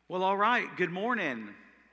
Well, all right. Good morning.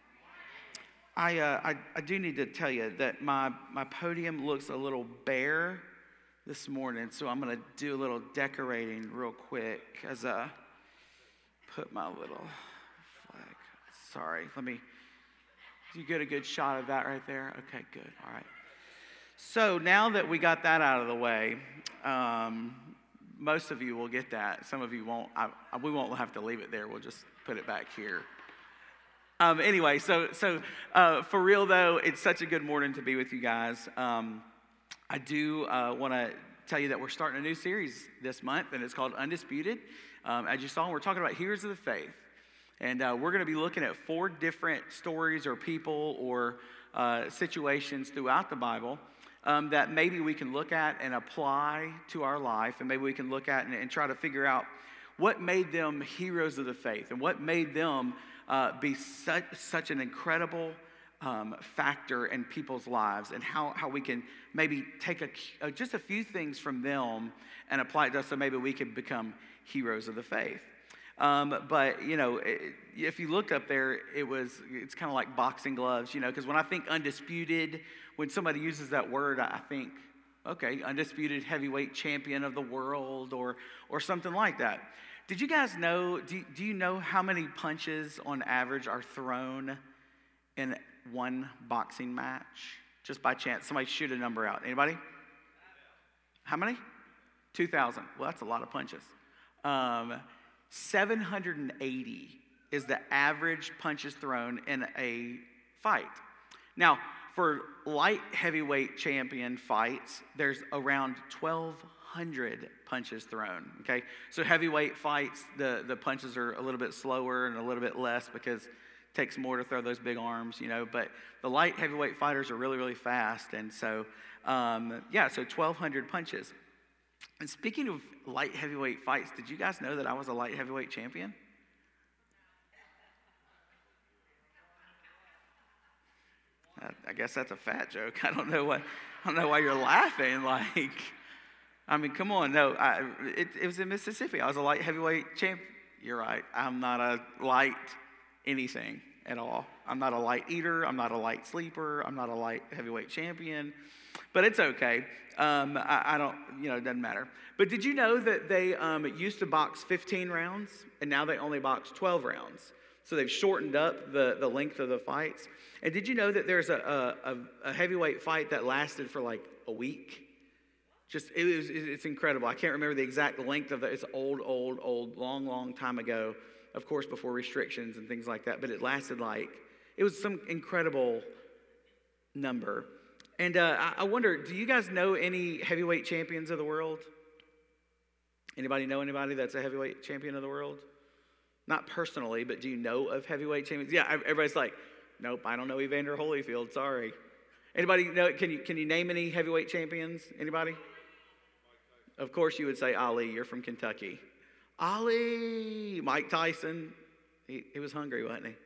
I do need to tell you that my podium looks a little bare this morning, so I'm going to do a little decorating real quick as I put my little flag. Sorry, do you get a good shot of that right there? Okay, good. All right. So now that we got that out of the way, most of you will get that. Some of you won't. We won't have to leave it there. We'll just put it back here. Anyway, so for real though, it's such a good morning to be with you guys. I do want to tell you that we're starting a new series this month, and it's called Undisputed. As you saw, we're talking about heroes of the faith, and we're going to be looking at 4 different stories or people or situations throughout the Bible that maybe we can look at and apply to our life, and maybe we can look at and try to figure out what made them heroes of the faith and what made them be such an incredible factor in people's lives, and how we can maybe take just a few things from them and apply it to us so maybe we can become heroes of the faith. But, you know, if you look up there, it's kind of like boxing gloves, you know, because when I think undisputed, when somebody uses that word, I think, okay, undisputed heavyweight champion of the world or something like that. Did you guys know, do you know how many punches on average are thrown in one boxing match? Just by chance, somebody shoot a number out. Anybody? How many? 2,000. Well, that's a lot of punches. 780 is the average punches thrown in a fight. Now, for light heavyweight champion fights, there's around 1,200 punches thrown, okay? So heavyweight fights, the punches are a little bit slower and a little bit less because it takes more to throw those big arms, you know, but the light heavyweight fighters are really, really fast, and so, so 1,200 punches. And speaking of light heavyweight fights, did you guys know that I was a light heavyweight champion? I guess that's a fat joke. I don't know why you're laughing. Like, I mean, come on. No, it was in Mississippi. I was a light heavyweight champ. You're right. I'm not a light anything at all. I'm not a light eater. I'm not a light sleeper. I'm not a light heavyweight champion. But it's okay. I don't, it doesn't matter. But did you know that they used to box 15 rounds, and now they only box 12 rounds? So they've shortened up the length of the fights. And did you know that there's a heavyweight fight that lasted for like a week? It's incredible. I can't remember the exact length of it. It's old, long time ago. Of course, before restrictions and things like that. But it lasted it was some incredible number. And I wonder, do you guys know any heavyweight champions of the world? Anybody know anybody that's a heavyweight champion of the world? Not personally, but do you know of heavyweight champions? Yeah, everybody's like, nope, I don't know Evander Holyfield, sorry. Anybody know, can you name any heavyweight champions? Anybody? Of course you would say Ali, you're from Kentucky. Ali, Mike Tyson, he was hungry, wasn't he?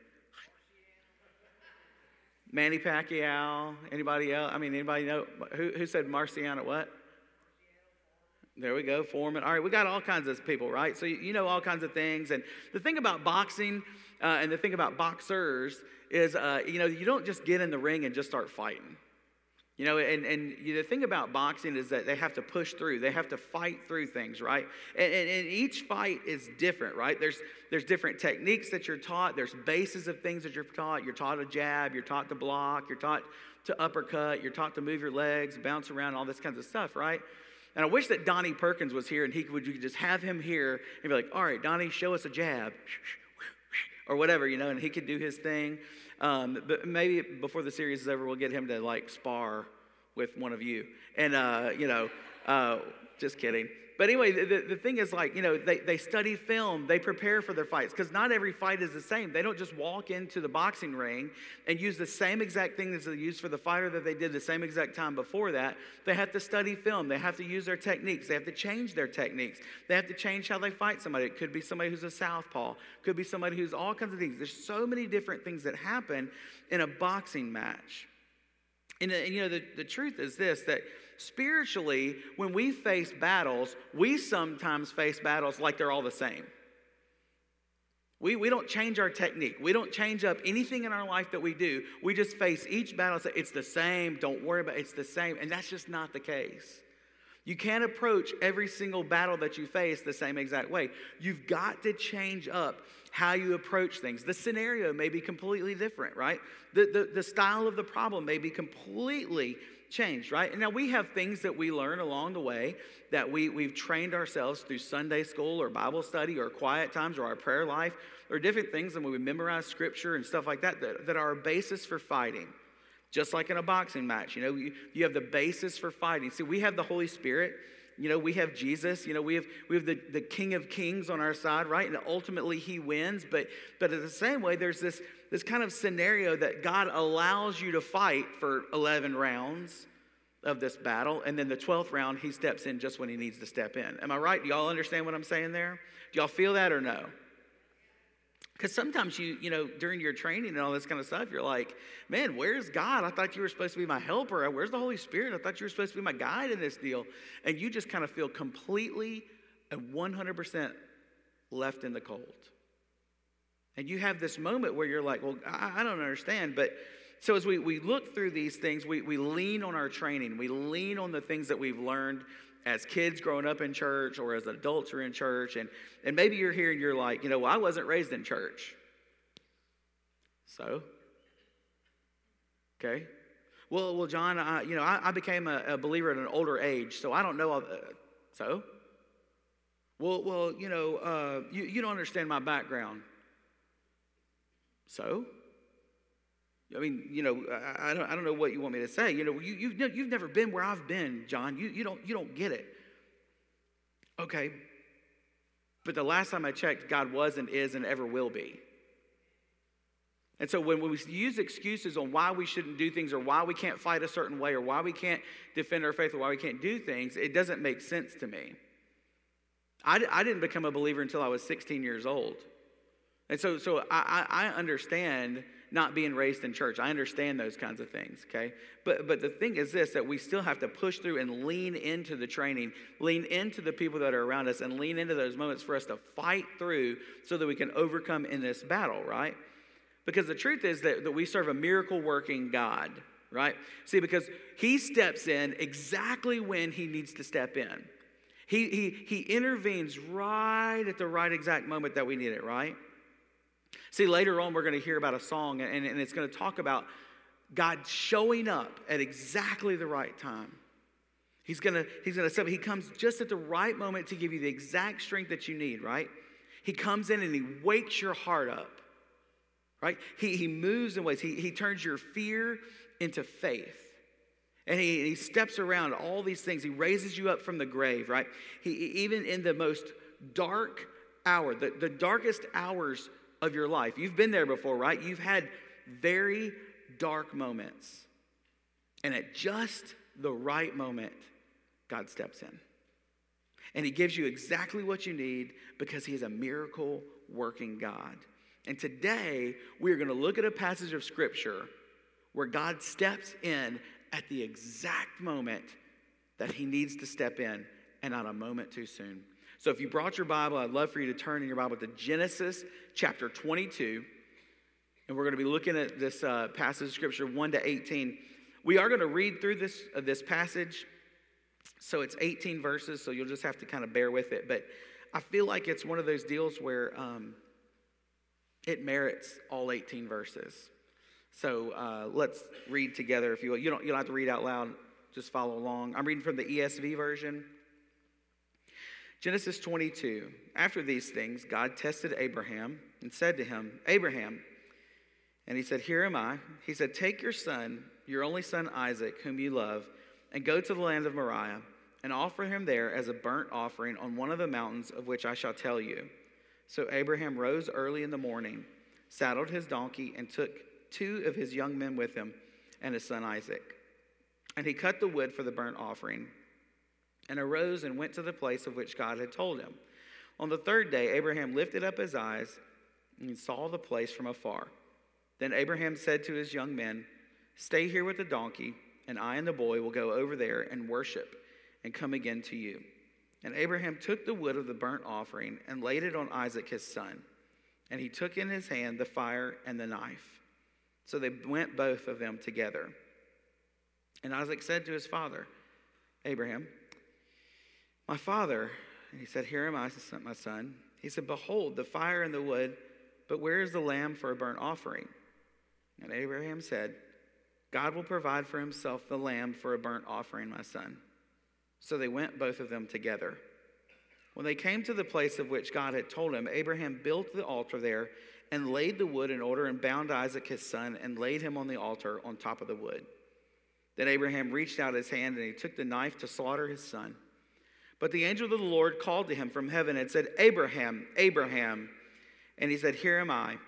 Manny Pacquiao, anybody else? I mean, anybody know, who said Marciano what? There we go, Foreman. All right, we got all kinds of people, right? So you know all kinds of things. And the thing about boxing and the thing about boxers is, you don't just get in the ring and just start fighting. The thing about boxing is that they have to push through. They have to fight through things, right? And each fight is different, right? There's different techniques that you're taught. There's bases of things that you're taught. You're taught to jab. You're taught to block. You're taught to uppercut. You're taught to move your legs, bounce around, all this kinds of stuff, right? And I wish that Donnie Perkins was here and you could just have him here and be like, all right, Donnie, show us a jab or whatever, and he could do his thing. But maybe before the series is over, we'll get him to spar with one of you. And, just kidding. But anyway, the thing is they study film, they prepare for their fights, because not every fight is the same. They don't just walk into the boxing ring and use the same exact thing as they used for the fighter that they did the same exact time before that. They have to study film. They have to use their techniques. They have to change their techniques. They have to change how they fight somebody. It could be somebody who's a southpaw. Could be somebody who's all kinds of things. There's so many different things that happen in a boxing match. And the truth is this, that spiritually, when we face battles, we sometimes face battles like they're all the same. We don't change our technique. We don't change up anything in our life that we do. We just face each battle and say, it's the same. Don't worry about it. It's the same. And that's just not the case. You can't approach every single battle that you face the same exact way. You've got to change up how you approach things. The scenario may be completely different, right? The style of the problem may be completely changed, right? And now we have things that we learn along the way that we've trained ourselves through Sunday school or Bible study or quiet times or our prayer life or different things, and when we memorize scripture and stuff like that that are a basis for fighting. Just like in a boxing match, you have the basis for fighting. See, we have the Holy Spirit. We have Jesus. We have the King of Kings on our side, right? And ultimately he wins. But in the same way, there's this kind of scenario that God allows you to fight for 11 rounds of this battle. And then the 12th round, he steps in just when he needs to step in. Am I right? Do y'all understand what I'm saying there? Do y'all feel that or no? Because sometimes during your training and all this kind of stuff, you're like, man, where's God? I thought you were supposed to be my helper. Where's the Holy Spirit? I thought you were supposed to be my guide in this deal. And you just kind of feel completely and 100% left in the cold. And you have this moment where you're like, well, I don't understand. But so as we look through these things, we lean on our training. We lean on the things that we've learned as kids growing up in church or as adults who are in church. And maybe you're here and you're like, well, I wasn't raised in church. So? Okay. Well, John, I became a believer at an older age, so I don't know. So? Well, you don't understand my background. So? I mean, I don't know what you want me to say. You've never been where I've been, John. You don't get it. Okay. But the last time I checked, God was and is and ever will be. And so when we use excuses on why we shouldn't do things or why we can't fight a certain way or why we can't defend our faith or why we can't do things, it doesn't make sense to me. I didn't become a believer until I was 16 years old. And so I understand not being raised in church. I understand those kinds of things, okay? But the thing is this, that we still have to push through and lean into the training, lean into the people that are around us, and lean into those moments for us to fight through so that we can overcome in this battle, right? Because the truth is that we serve a miracle-working God, right? See, because he steps in exactly when he needs to step in. He intervenes right at the right exact moment that we need it, right? See, later on, we're going to hear about a song, and it's going to talk about God showing up at exactly the right time. He's going to step. He comes just at the right moment to give you the exact strength that you need, right? He comes in and he wakes your heart up, right? He moves in ways. He turns your fear into faith. And he steps around all these things. He raises you up from the grave, right? Even in the most dark hour, the darkest hours of your life. You've been there before, right? You've had very dark moments. And at just the right moment, God steps in. And he gives you exactly what you need because he is a miracle working God. And today, we're going to look at a passage of scripture where God steps in at the exact moment that he needs to step in and not a moment too soon. So if you brought your Bible, I'd love for you to turn in your Bible to Genesis chapter 22. And we're going to be looking at this passage of Scripture 1 to 18. We are going to read through this passage. So it's 18 verses, so you'll just have to kind of bear with it. But I feel like it's one of those deals where it merits all 18 verses. So let's read together if you will. You don't have to read out loud. Just follow along. I'm reading from the ESV version. Genesis 22, after these things, God tested Abraham and said to him, Abraham, and he said, here am I. He said, take your son, your only son Isaac, whom you love, and go to the land of Moriah, and offer him there as a burnt offering on one of the mountains of which I shall tell you. So Abraham rose early in the morning, saddled his donkey, and took 2 of his young men with him, and his son Isaac. And he cut the wood for the burnt offering, and arose and went to the place of which God had told him. On the 3rd day, Abraham lifted up his eyes and saw the place from afar. Then Abraham said to his young men, stay here with the donkey, and I and the boy will go over there and worship and come again to you. And Abraham took the wood of the burnt offering and laid it on Isaac his son. And he took in his hand the fire and the knife. So they went both of them together. And Isaac said to his father, Abraham, my father. And he said, here am I, my son. He said, behold, the fire and the wood, but where is the lamb for a burnt offering? And Abraham said, God will provide for himself the lamb for a burnt offering, my son. So they went both of them together. When they came to the place of which God had told him, Abraham built the altar there and laid the wood in order and bound Isaac his son and laid him on the altar on top of the wood. Then Abraham reached out his hand and he took the knife to slaughter his son. But the angel of the Lord called to him from heaven and said, Abraham, Abraham. And he said, here am I.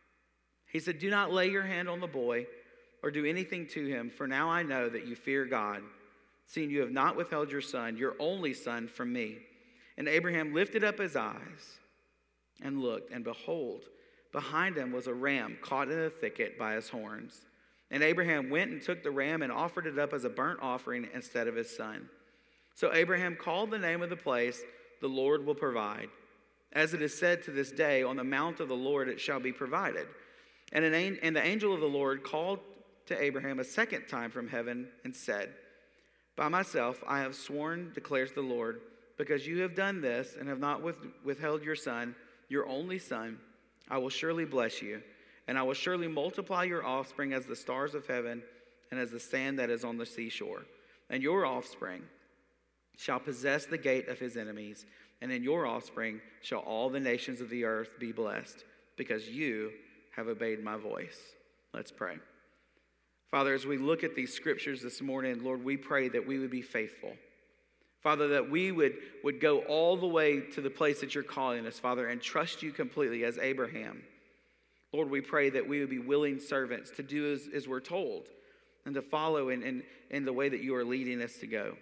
He said, do not lay your hand on the boy or do anything to him, for now I know that you fear God, seeing you have not withheld your son, your only son, from me. And Abraham lifted up his eyes and looked, and behold, behind him was a ram caught in a thicket by his horns. And Abraham went and took the ram and offered it up as a burnt offering instead of his son. So Abraham called the name of the place, the Lord will provide. As it is said to this day, on the mount of the Lord it shall be provided. And the angel of the Lord called to Abraham a second time from heaven and said, by myself I have sworn, declares the Lord, because you have done this and have not withheld your son, your only son, I will surely bless you, and I will surely multiply your offspring as the stars of heaven and as the sand that is on the seashore. And your offspring shall possess the gate of his enemies, and in your offspring shall all the nations of the earth be blessed, because you have obeyed my voice. Let's pray. Father, as we look at these scriptures this morning, Lord, we pray that we would be faithful. Father, that we would go all the way to the place that you're calling us, Father, and trust you completely as Abraham. Lord, we pray that we would be willing servants to do as we're told and to follow in the way that you are leading us to go.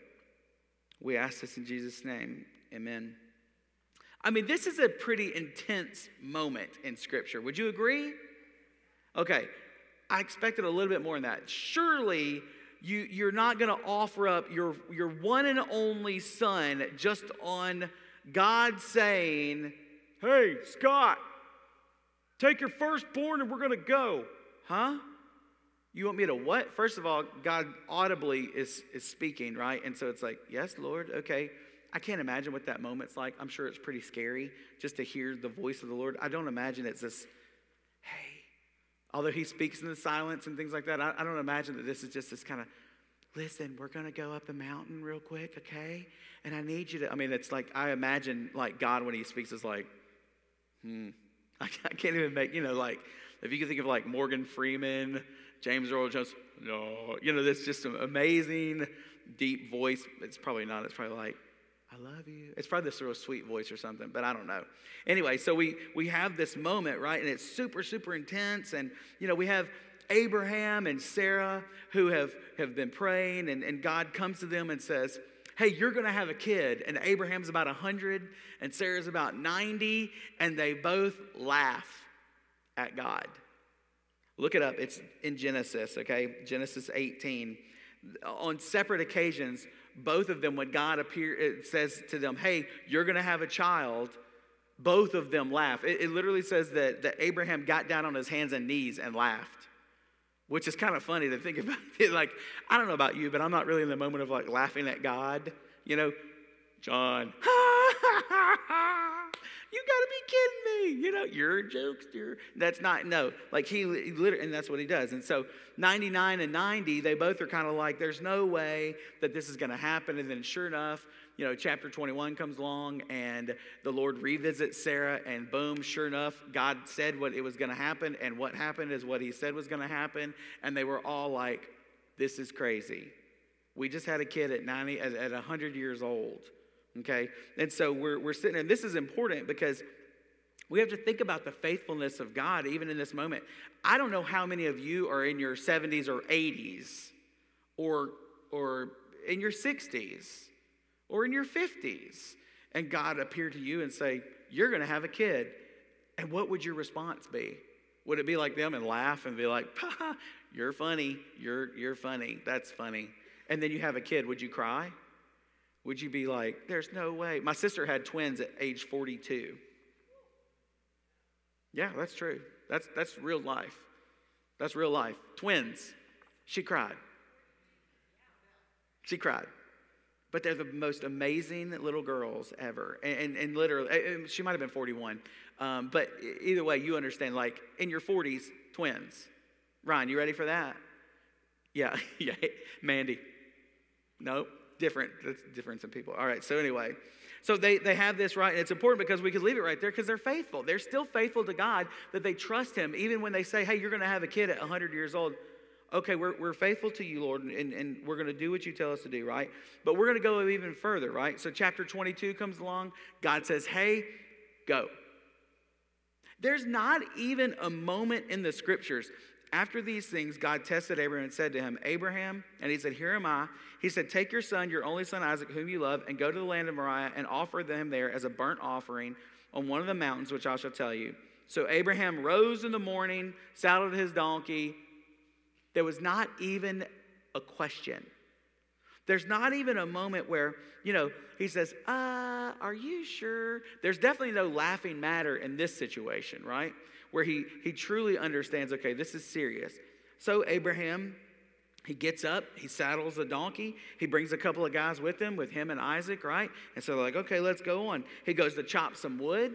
We ask this in Jesus' name. Amen. I mean, this is a pretty intense moment in Scripture. Would you agree? Okay, I expected a little bit more than that. Surely you're not going to offer up your one and only son just on God saying, hey, Scott, take your firstborn and we're going to go. Huh? You want me to what? First of all, God audibly is speaking, right? And so it's like, yes, Lord, okay. I can't imagine what that moment's like. I'm sure it's pretty scary just to hear the voice of the Lord. I don't imagine it's this, hey, although he speaks in the silence and things like that, I don't imagine that this is just this kind of, listen, we're going to go up the mountain real quick, okay? And I need you to, I mean, it's like, I imagine like God when he speaks is like, I can't even make, like, if you can think of like Morgan Freeman, James Earl Jones, no, that's just an amazing, deep voice. It's probably not. It's probably like, I love you. It's probably this real sweet voice or something, but I don't know. Anyway, so we have this moment, right? And it's super, super intense. And, we have Abraham and Sarah who have been praying, and God comes to them and says, hey, you're going to have a kid. And Abraham's about 100 and Sarah's about 90, and they both laugh at God. Look it up. It's in Genesis, okay? Genesis 18. On separate occasions, both of them, when God it says to them, hey, you're going to have a child, both of them laugh. It literally says that Abraham got down on his hands and knees and laughed, which is kind of funny to think about. Like, I don't know about you, but I'm not really in the moment of like laughing at God. John, you got to be kidding me. You're a jokester. That's not, no. Like he literally, and that's what he does. And so 99 and 90, they both are kind of like, there's no way that this is going to happen. And then sure enough, chapter 21 comes along and the Lord revisits Sarah, and boom, sure enough, God said what it was going to happen. And what happened is what he said was going to happen. And they were all like, this is crazy. We just had a kid at 100 years old. Okay, and so we're sitting there, and this is important because we have to think about the faithfulness of God even in this moment. I don't know how many of you are in your 70s or 80s or in your 60s or in your 50s, and God appeared to you and say, you're going to have a kid. And what would your response be? Would it be like them and laugh and be like, you're funny, you're funny, that's funny. And then you have a kid, would you cry? Would you be like, there's no way? My sister had twins at age 42. Yeah, that's true. That's real life. That's real life. Twins. She cried. She cried. But they're the most amazing little girls ever. And literally, she might have been 41. But either way, you understand, like, in your 40s, twins. Ryan, you ready for that? Yeah, yeah. Mandy. Nope. Different. That's difference in people. All right, so anyway. So they have this, right? And it's important because we could leave it right there because they're faithful. They're still faithful to God, that they trust him. Even when they say, hey, you're going to have a kid at 100 years old. Okay, we're faithful to you, Lord, and we're going to do what you tell us to do, right? But we're going to go even further, right? So chapter 22 comes along. God says, hey, go. There's not even a moment in the scriptures. After these things, God tested Abraham and said to him, Abraham, and he said, here am I. He said, take your son, your only son Isaac, whom you love, and go to the land of Moriah and offer them there as a burnt offering on one of the mountains, which I shall tell you. So Abraham rose in the morning, saddled his donkey. There was not even a question. There's not even a moment where, he says, are you sure? There's definitely no laughing matter in this situation, right? Where he truly understands, okay, this is serious. So Abraham, he gets up, he saddles a donkey, he brings a couple of guys with him and Isaac, right? And so they're like, okay, let's go on. He goes to chop some wood.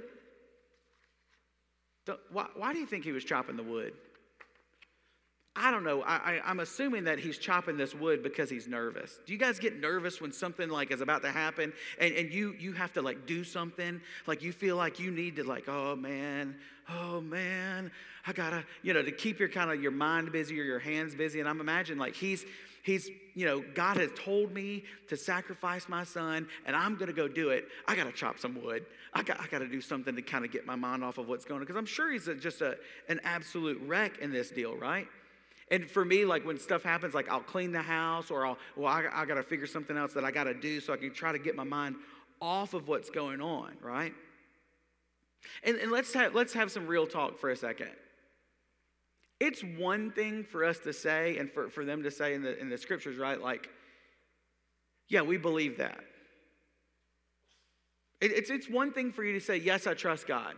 Why do you think he was chopping the wood? I don't know. I'm assuming that he's chopping this wood because he's nervous. Do you guys get nervous when something like is about to happen and you have to like do something? Like you feel like you need to like, oh man, I gotta, to keep your mind busy or your hands busy. And I'm imagining like he's God has told me to sacrifice my son and I'm going to go do it. I got to chop some wood. I got to do something to kind of get my mind off of what's going on. Because I'm sure he's just an absolute wreck in this deal, right? And for me, like when stuff happens, like I'll clean the house or I got to figure something else that I got to do so I can try to get my mind off of what's going on, right? And let's have some real talk for a second. It's one thing for us to say and for them to say in the scriptures, right? Like, yeah, we believe that. It's one thing for you to say, yes, I trust God,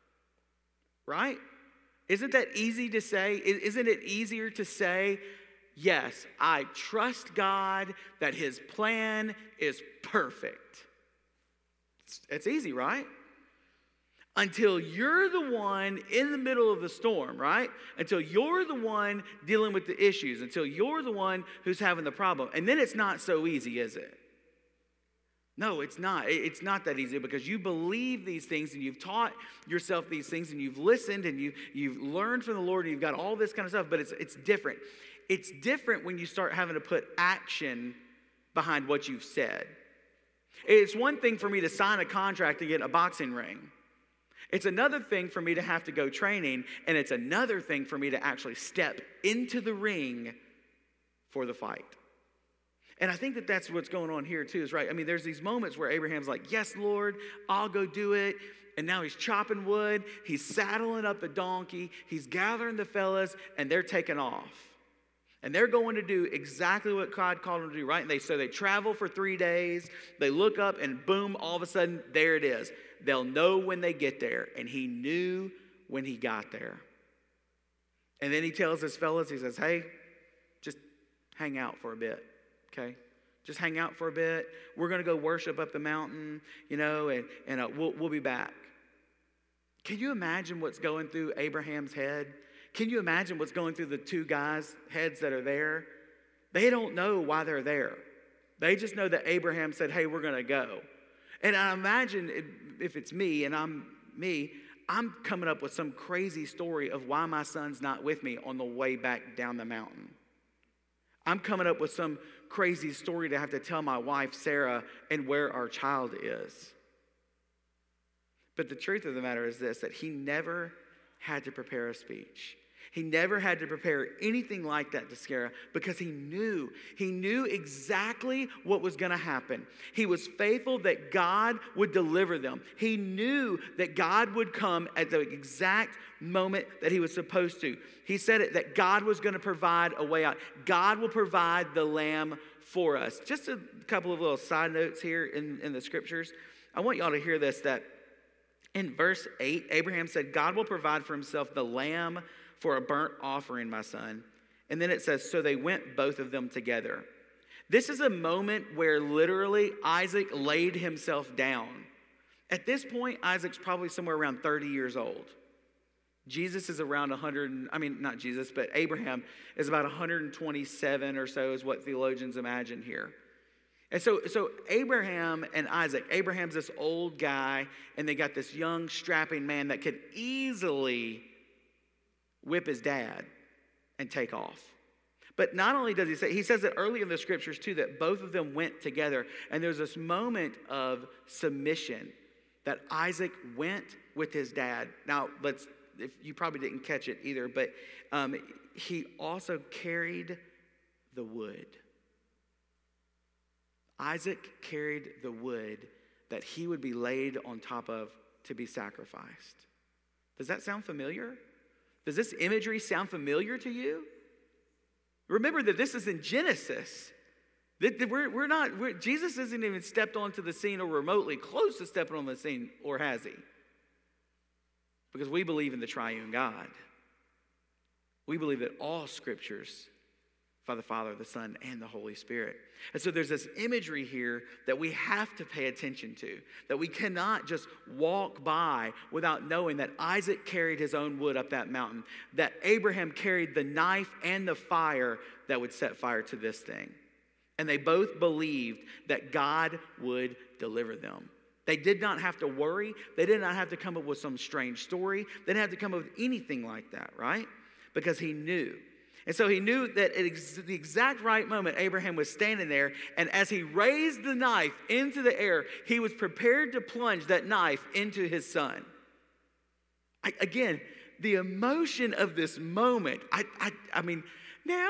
right? Isn't that easy to say? Isn't it easier to say, yes, I trust God that his plan is perfect? It's easy, right? Until you're the one in the middle of the storm, right? Until you're the one dealing with the issues, until you're the one who's having the problem. And then it's not so easy, is it? No, it's not. It's not that easy because you believe these things and you've taught yourself these things and you've listened and you've learned from the Lord and you've got all this kind of stuff, but it's different. It's different when you start having to put action behind what you've said. It's one thing for me to sign a contract to get a boxing ring. It's another thing for me to have to go training, and it's another thing for me to actually step into the ring for the fight. And I think that that's what's going on here too, is right. I mean, there's these moments where Abraham's like, yes, Lord, I'll go do it. And now he's chopping wood. He's saddling up the donkey. He's gathering the fellas, and they're taking off. And they're going to do exactly what God called them to do, right? And so they travel for 3 days. They look up, and boom, all of a sudden, there it is. They'll know when they get there. And he knew when he got there. And then he tells his fellas, he says, hey, just hang out for a bit. Okay, just hang out for a bit. We're going to go worship up the mountain, and we'll be back. Can you imagine what's going through Abraham's head? Can you imagine what's going through the two guys' heads that are there? They don't know why they're there. They just know that Abraham said, hey, we're going to go. And I imagine if it's me and I'm coming up with some crazy story of why my son's not with me on the way back down the mountain. I'm coming up with some crazy story to have to tell my wife, Sarah, and where our child is. But the truth of the matter is this, that he never had to prepare a speech. He never had to prepare anything like that to Sarah because he knew exactly what was going to happen. He was faithful that God would deliver them. He knew that God would come at the exact moment that he was supposed to. He said it, that God was going to provide a way out. God will provide the lamb for us. Just a couple of little side notes here in the scriptures. I want y'all to hear this, that In verse 8, Abraham said, God will provide for himself the lamb for a burnt offering, my son. And then it says, so they went both of them together. This is a moment where literally Isaac laid himself down. At this point, Isaac's probably somewhere around 30 years old. Jesus is around not Jesus, but Abraham is about 127 or so is what theologians imagine here. And so Abraham and Isaac, Abraham's this old guy, and they got this young, strapping man that could easily whip his dad and take off. But not only does he says that early in the scriptures too, that both of them went together, and there's this moment of submission that Isaac went with his dad. Now, if you probably didn't catch it either, but he also carried the wood. Isaac carried the wood that he would be laid on top of to be sacrificed. Does that sound familiar? Does this imagery sound familiar to you? Remember that this is in Genesis. Jesus hasn't even stepped onto the scene or remotely close to stepping on the scene, or has he? Because we believe in the triune God. We believe that all scriptures by the Father, the Son, and the Holy Spirit. And so there's this imagery here that we have to pay attention to, that we cannot just walk by without knowing that Isaac carried his own wood up that mountain, that Abraham carried the knife and the fire that would set fire to this thing. And they both believed that God would deliver them. They did not have to worry. They did not have to come up with some strange story. They didn't have to come up with anything like that, right? Because he knew. And so he knew that at the exact right moment, Abraham was standing there, and as he raised the knife into the air, he was prepared to plunge that knife into his son. Again, the emotion of this moment, I mean, now,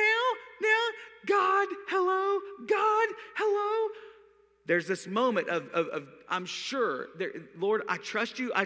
God, hello. There's this moment of I'm sure, Lord, I trust you.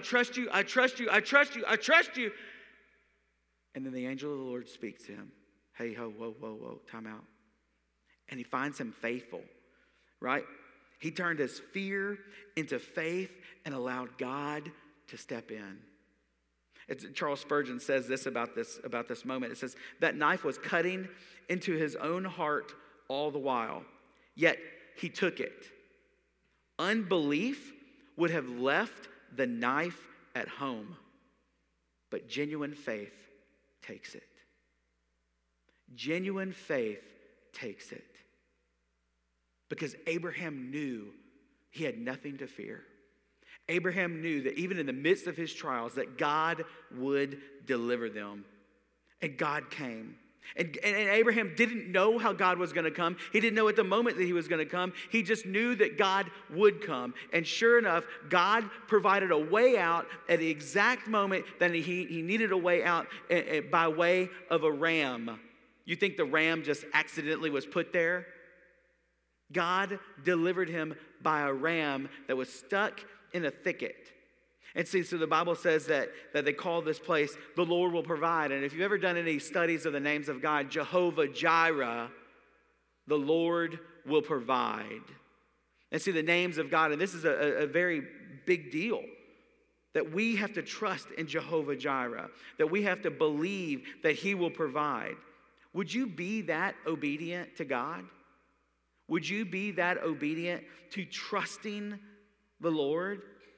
And then the angel of the Lord speaks to him. Hey, whoa, time out. And he finds him faithful, right? He turned his fear into faith and allowed God to step in. Charles Spurgeon says this about this moment. It says, that knife was cutting into his own heart all the while, yet he took it. Unbelief would have left the knife at home, but genuine faith takes it. Genuine faith takes it. Because Abraham knew he had nothing to fear. Abraham knew that even in the midst of his trials, that God would deliver them. And God came. And Abraham didn't know how God was going to come. He didn't know at the moment that he was going to come. He just knew that God would come. And sure enough, God provided a way out at the exact moment that he needed a way out by way of a ram. You think the ram just accidentally was put there? God delivered him by a ram that was stuck in a thicket. And see, so the Bible says that they call this place, the Lord will provide. And if you've ever done any studies of the names of God, Jehovah Jireh, the Lord will provide. And see, the names of God, and this is a very big deal, that we have to trust in Jehovah Jireh, that we have to believe that he will provide. Would you be that obedient to God? Would you be that obedient to trusting the Lord?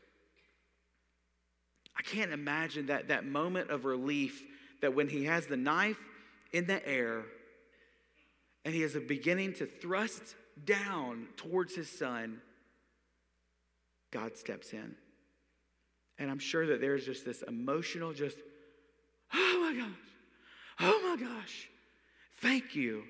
I can't imagine that moment of relief that when he has the knife in the air and he is beginning to thrust down towards his son, God steps in. And I'm sure that there's just this emotional oh my gosh, thank you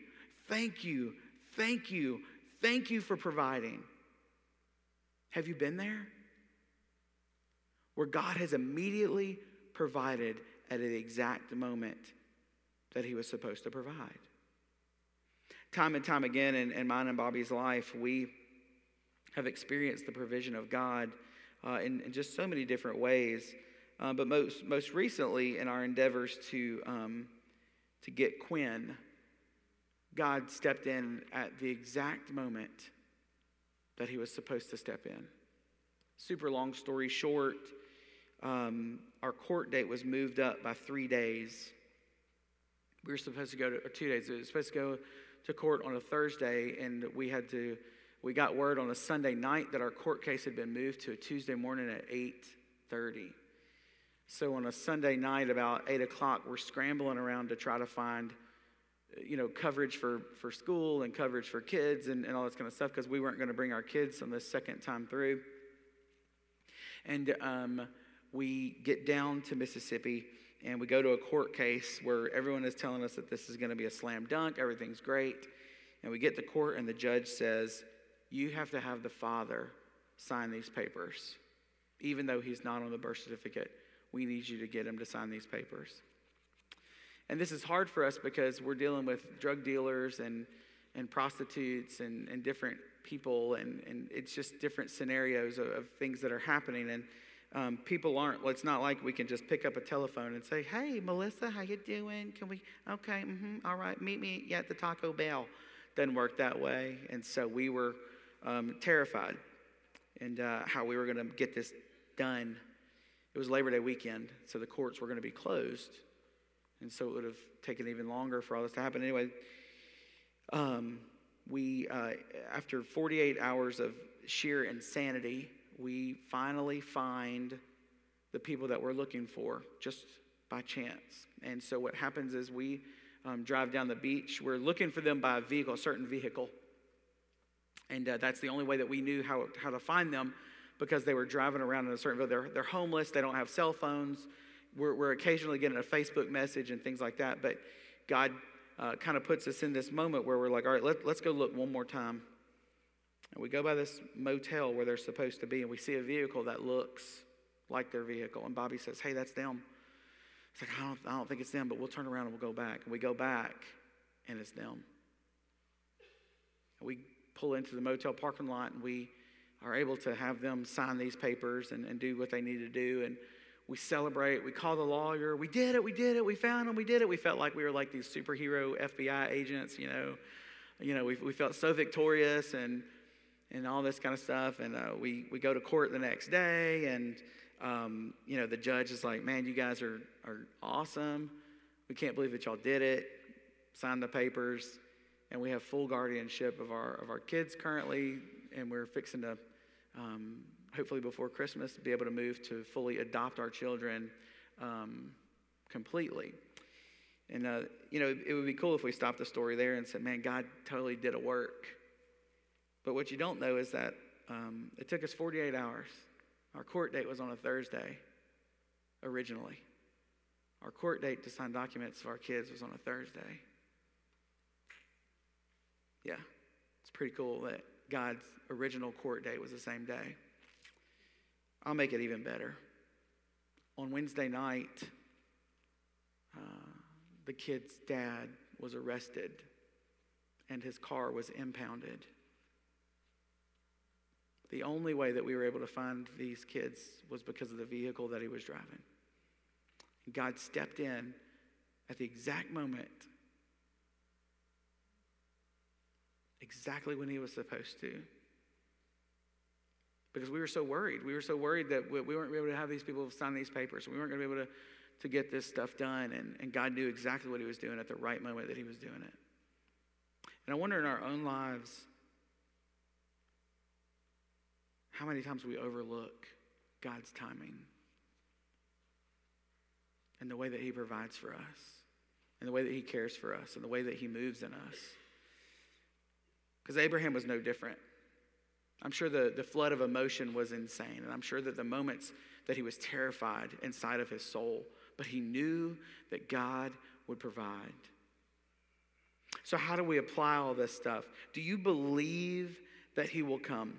for providing. Have you been there? Where God has immediately provided at the exact moment that he was supposed to provide. Time and time again in mine and Bobby's life, we have experienced the provision of God in just so many different ways. But most recently in our endeavors to get Quinn, God stepped in at the exact moment that he was supposed to step in. Super long story short, our court date was moved up by 3 days. We were supposed to go to, or 2 days, we were supposed to go to court on a Thursday, and we got word on a Sunday night that our court case had been moved to a Tuesday morning at 8:30. So on a Sunday night about 8 o'clock, we're scrambling around to try to find, coverage for school and coverage for kids and all this kind of stuff, because we weren't going to bring our kids on this second time through. And we get down to Mississippi, and we go to a court case where everyone is telling us that this is going to be a slam dunk, everything's great. And we get to court, and the judge says, you have to have the father sign these papers. Even though he's not on the birth certificate, we need you to get him to sign these papers. And this is hard for us because we're dealing with drug dealers and prostitutes and different people, and it's just different scenarios of things that are happening. And people aren't, well, it's not like we can just pick up a telephone and say, hey, Melissa, how you doing? Can we, okay, all right, meet me at the Taco Bell. Doesn't work that way. And so we were terrified and how we were going to get this done. It was Labor Day weekend, so the courts were going to be closed. And so it would have taken even longer for all this to happen. Anyway, we after 48 hours of sheer insanity, we finally find the people that we're looking for just by chance. And so what happens is we drive down the beach. We're looking for them by a certain vehicle. And that's the only way that we knew how to find them, because they were driving around in a certain vehicle. They're homeless. They don't have cell phones. We're occasionally getting a Facebook message and things like that. But God kind of puts us in this moment where we're like, all right, let's go look one more time. And we go by this motel where they're supposed to be, and we see a vehicle that looks like their vehicle. And Bobby says, hey, that's them. It's like, I don't think it's them, but we'll turn around and we'll go back. And we go back, and it's them. And we pull into the motel parking lot, and we are able to have them sign these papers and do what they need to do. And we celebrate. We call the lawyer. We did it. We found them. We did it. We felt like we were like these superhero FBI agents, we felt so victorious and all this kind of stuff. And we go to court the next day, and the judge is like, man, you guys are awesome. We can't believe that y'all did it. Sign the papers. And we have full guardianship of our kids currently, and we're fixing to hopefully before Christmas be able to move to fully adopt our children completely. And it would be cool if we stopped the story there and said, man, God totally did a work. But what you don't know is that it took us 48 hours. Our court date was on a Thursday originally. Our court date to sign documents for our kids was on a Thursday. Yeah, it's pretty cool that God's original court date was the same day. I'll make it even better. On Wednesday night, the kid's dad was arrested and his car was impounded. The only way that we were able to find these kids was because of the vehicle that he was driving. God stepped in at the exact moment, exactly when he was supposed to. Because we were so worried. We were so worried that we weren't able to have these people sign these papers. We weren't going to be able to get this stuff done. And God knew exactly what he was doing at the right moment that he was doing it. And I wonder in our own lives, how many times we overlook God's timing and the way that he provides for us and the way that he cares for us and the way that he moves in us. Because Abraham was no different. I'm sure the flood of emotion was insane. And I'm sure that the moments that he was terrified inside of his soul, but he knew that God would provide. So how do we apply all this stuff? Do you believe that he will come?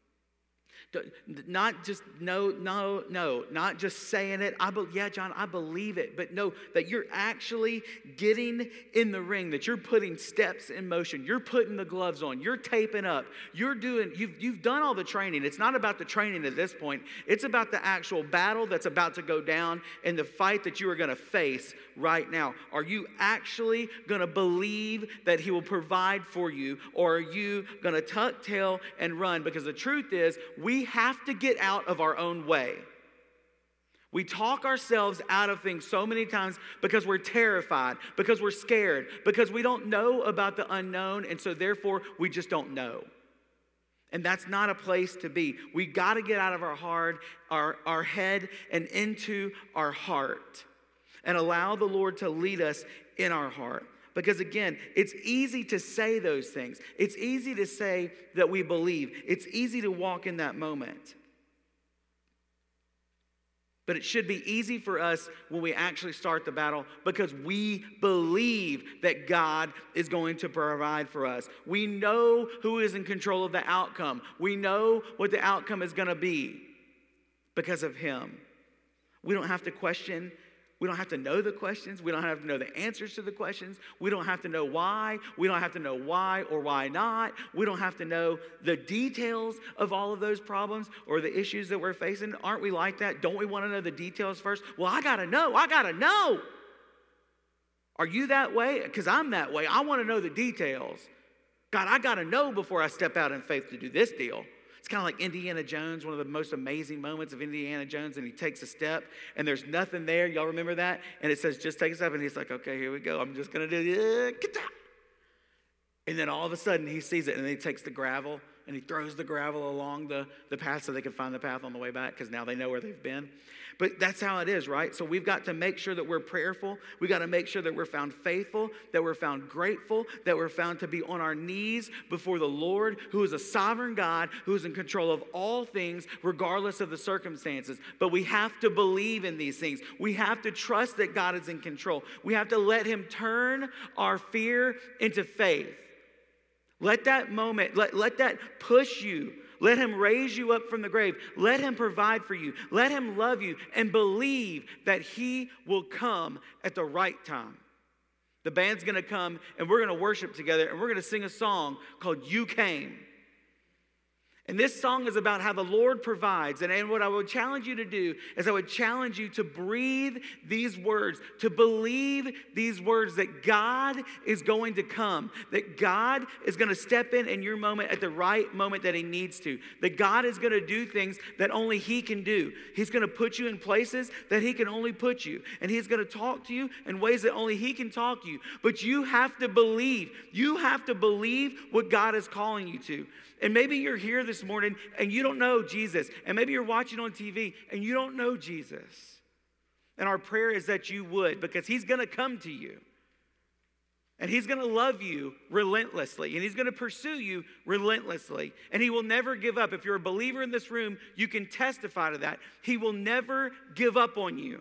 Not just not just saying it. Yeah, John, I believe it. But no, that you're actually getting in the ring, that you're putting steps in motion. You're putting the gloves on. You're taping up. You've done all the training. It's not about the training at this point. It's about the actual battle that's about to go down and the fight that you are going to face right now. Are you actually going to believe that he will provide for you, or are you going to tuck tail and run? Because the truth is, we have to get out of our own way. We talk ourselves out of things so many times because we're terrified, because we're scared, because we don't know about the unknown, and so therefore we just don't know. And that's not a place to be. We got to get out of our head and into our heart and allow the Lord to lead us in our heart. Because again, it's easy to say those things. It's easy to say that we believe. It's easy to walk in that moment. But it should be easy for us when we actually start the battle because we believe that God is going to provide for us. We know who is in control of the outcome. We know what the outcome is going to be because of Him. We don't have to question. We don't have to know the questions. We don't have to know the answers to the questions. We don't have to know why. We don't have to know why or why not. We don't have to know the details of all of those problems or the issues that we're facing. Aren't we like that? Don't we want to know the details first? Well, I got to know. I got to know. Are you that way? Because I'm that way. I want to know the details. God, I got to know before I step out in faith to do this deal. It's kind of like Indiana Jones, one of the most amazing moments of Indiana Jones, and he takes a step, and there's nothing there. Y'all remember that? And it says, just take a step, and he's like, okay, here we go. I'm just going to do it. And then all of a sudden, he sees it, and then he takes the gravel, and he throws the gravel along the path so they can find the path on the way back, because now they know where they've been. But that's how it is, right? So we've got to make sure that we're prayerful. We've got to make sure that we're found faithful, that we're found grateful, that we're found to be on our knees before the Lord, who is a sovereign God, who is in control of all things, regardless of the circumstances. But we have to believe in these things. We have to trust that God is in control. We have to let Him turn our fear into faith. Let that moment, let that push you. Let Him raise you up from the grave. Let Him provide for you. Let Him love you and believe that He will come at the right time. The band's going to come and we're going to worship together and we're going to sing a song called You Came. And this song is about how the Lord provides. And what I would challenge you to do is I would challenge you to breathe these words, to believe these words that God is going to come, that God is going to step in your moment at the right moment that He needs to, that God is going to do things that only He can do. He's going to put you in places that He can only put you. And He's going to talk to you in ways that only He can talk to you. But you have to believe. You have to believe what God is calling you to. And maybe you're here this morning and you don't know Jesus. And maybe you're watching on TV and you don't know Jesus. And our prayer is that you would, because He's going to come to you. And He's going to love you relentlessly. And He's going to pursue you relentlessly. And He will never give up. If you're a believer in this room, you can testify to that. He will never give up on you.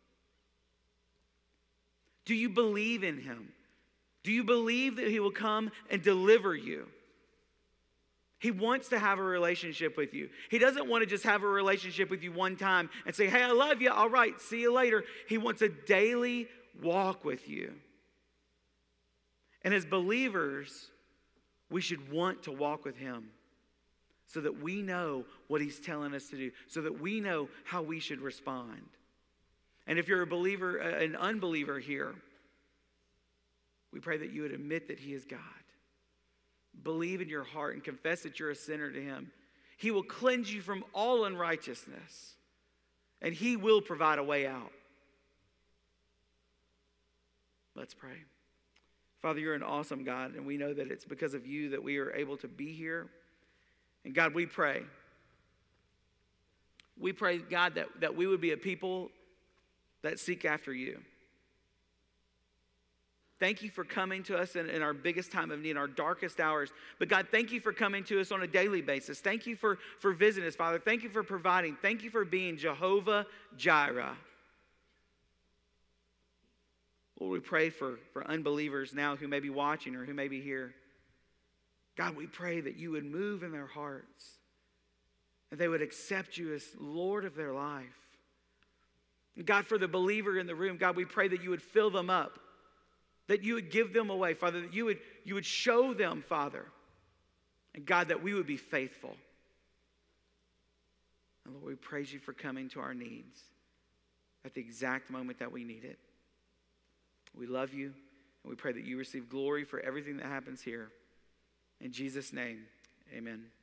Do you believe in Him? Do you believe that He will come and deliver you? He wants to have a relationship with you. He doesn't want to just have a relationship with you one time and say, hey, I love you. All right, see you later. He wants a daily walk with you. And as believers, we should want to walk with Him so that we know what He's telling us to do, so that we know how we should respond. And if you're a believer, an unbeliever here, we pray that you would admit that He is God. Believe in your heart and confess that you're a sinner to Him. He will cleanse you from all unrighteousness, and He will provide a way out. Let's pray. Father, you're an awesome God, and we know that it's because of you that we are able to be here. And God, we pray. We pray, God, that we would be a people that seek after you. Thank you for coming to us in our biggest time of need, in our darkest hours. But God, thank you for coming to us on a daily basis. Thank you for visiting us, Father. Thank you for providing. Thank you for being Jehovah Jireh. Lord, we pray for unbelievers now who may be watching or who may be here. God, we pray that you would move in their hearts and they would accept you as Lord of their life. And God, for the believer in the room, God, we pray that you would fill them up. That you would give them away, Father, that you would show them, Father. And God, that we would be faithful. And Lord, we praise you for coming to our needs at the exact moment that we need it. We love you, and we pray that you receive glory for everything that happens here. In Jesus' name, amen.